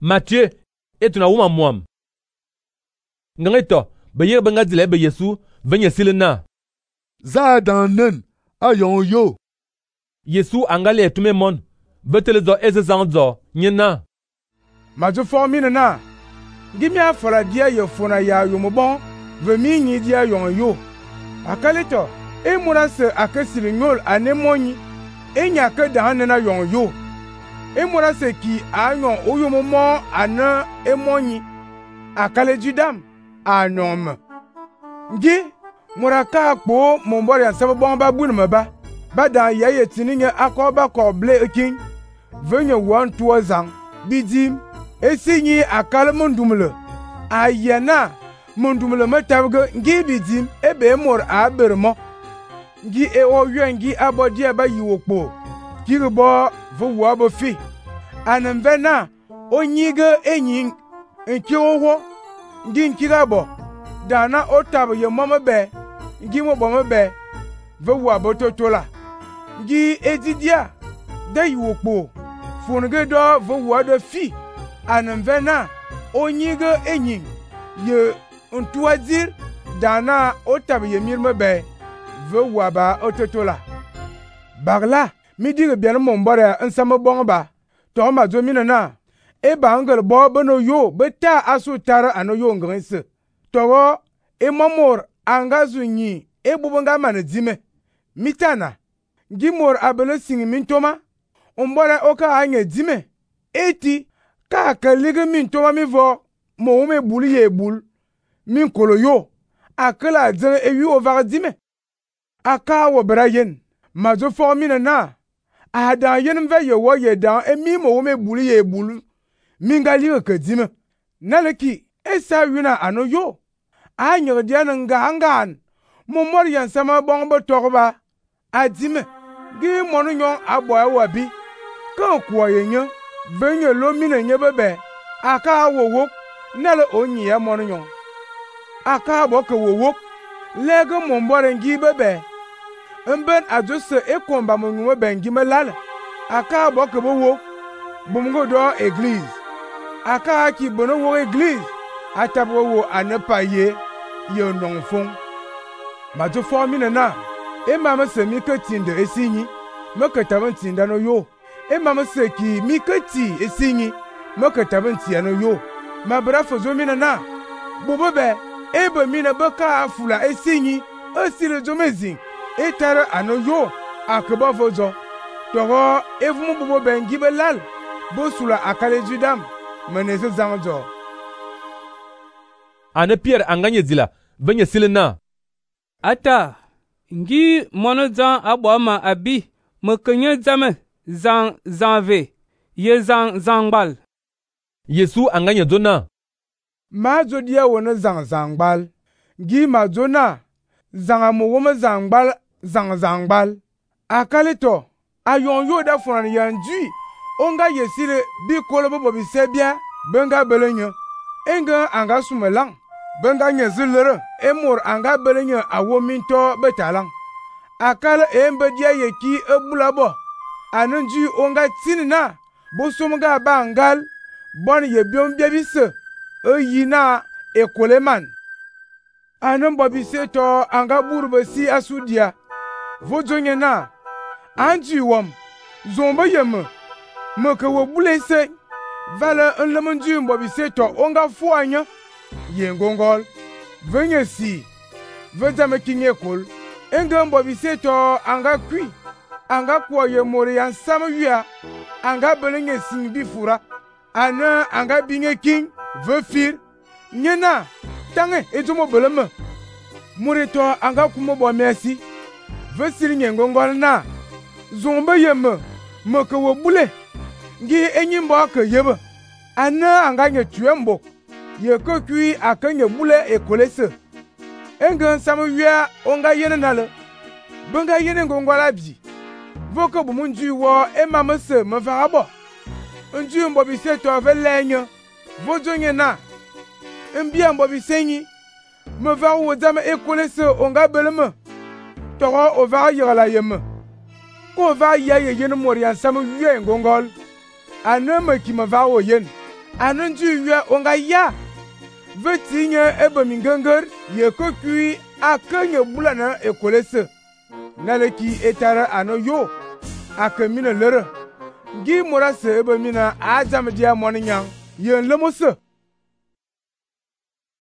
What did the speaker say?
Matthieu etuna wuma muam. Ngangito be yir benga dile be Yesu venye silena. Za dan nen ayon yo. Yesu angale etume mon betele zo ezezanzo nyena. Maju formine na. Gimi afora dia ye fona ya yomobon ve mi nyi dia yon yo. Akalito e murase akesiri nyol anemonyi enya ke dan na yon yo. E murase ki ayon oyomomo ana emonyi akale judam anom. Ngi muraka akpo mombori ansaba bon ba bunuma ba dan yaye tininge akoba ko ble ekin venye wan tuozang bidim esinyi akale mundumle ayena mundumle matabge ngi bidim ebe mor abermo ngi e o yengi abodi aba yiwokpo kirbo vo wabo fi anamvena onyiga enyin nki owo ngi nkirabo dana otabo ye mama be ngi mo bomo be vo wabo totola ngi edidia de yiwokpo funge do vo wado fi anamvena onyiga enyin ye ntuazir dana otabo ye mirme be vo waba ototola bagla midige bien mombare nsama bongba to ma zo minana e bangal bo bano yo beta asu tara ano yo nganse to e mamor angazu nyi e bubanga manazime mitana gimor abelo singi mintoma ombora oka anye dime eti ka kalige mintoma mi vo mo me buli ye bul min kolo yo akala zan e wi over dime aka wo brayen mazo formina na ada yen ve ye wo ye dan emi mo me buli ye bulu mingali ke dime naleki esa wina ano yo anyo dia nga angan mo mor yan sama bon bo torba adime gi monu nyon aboy wabi kan kwa yenyo venye lo mina nye bebe aka wowo nale onyi ya monu nyon aka bo ke wowo lego mo mbore ngi bebe mben ajose ekomba mo nwe bengi melala aka bo ke bo bumgo do église aka ki bono wo église atabo wo anepaye yo nonfon majo formina na e mama se mi ketinde esinyi meketaban tinda no yo e mama se ki mi keti esinyi meketaban tiano yo mabra fozo mina na bobobe e be mina baka afula esinyi osire jomezi etara ano yo akeba fozo togo evumu bobobe ngibe lal bosula akale judam menese zanjo Ane Pierre anganye zila venye silena. Ata ngi mono zan aboma abi mekenye zame zanve ye zangbal. Yesu anganye zona. Mazo dia wona zangbal ngi mazona zangamo woma zangbal akalito ayon yo da furan yanji onga yesire bi kolobo bobi sebia benga belenyo enga anga sumelang benga nyezulere emor anga belenyo awominto betalang akala embe dia yeki ebulabo anunji onga tinina bosomga bangal bon ye biom biabise oyina ekoleman anan bobi seto anga burbe si asudia vojonye na anji wom zomba yeme meke wo bulese vala enlemenji bobi seto onga fuanya yengongol venye si vejame kinye kol enga bobi seto anga kwi anga kwa ye mori yan samya anga belenye singbi fura ana anga binge king vefir nyena tange ejomo beleme murito anga kumo bo merci vesiri nyengongol na zomba yeme meke wo bule ngi enyimbo ke yebe ana anga nye tuembo ye ko kwi akanye bule ekolese enga samya onga yene nale benga yene ngongola bi voko bumunju wo emamese mfarabo nju mbo bi seto velenyo vojonye na mbia mbo bi senyi mva wo dama ekolese onga beleme toro ova yala yeme ko va ya ye yen morian sam wie ngongol anama ki mva wo yen anan ju yue onga ya vetinye ebemingenger ye kokui akenye bulana ekolese naleki etara ano yo akemina lere gi morase ebemina ajam dia moninya yen lemose